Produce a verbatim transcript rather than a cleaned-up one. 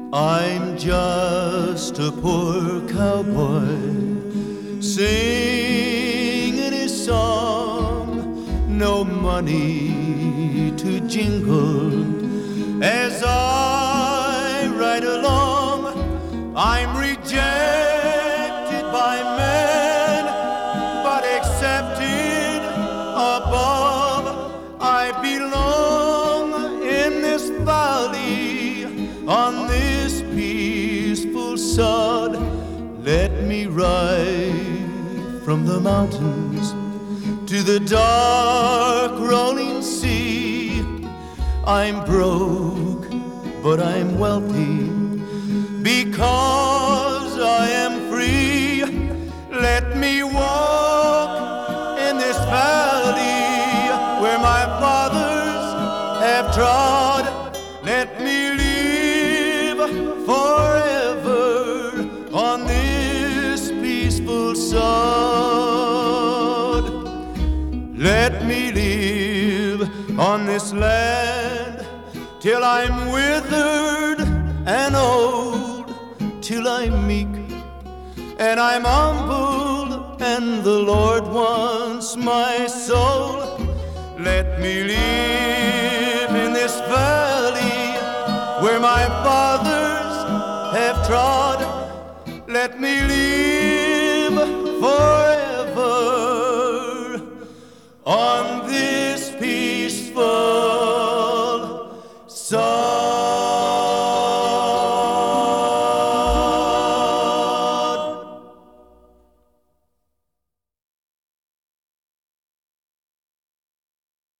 I'm just a poor cowboy singing his song, no money to jingle as I ride along. I'm rejected by men, but accepted above. I belong in this valley, on this peaceful sod. Let me ride from the mountains to the dark rolling sea. I'm broke, but I'm wealthy because I am free. Let me walk in this valley where my fathers have trod. Let me live forever on this peaceful sod. Let me live on this land till I'm withered and old, till I'm meek and I'm humble and the Lord wants my soul. Let me live in this valley where my fathers have trod. Let me live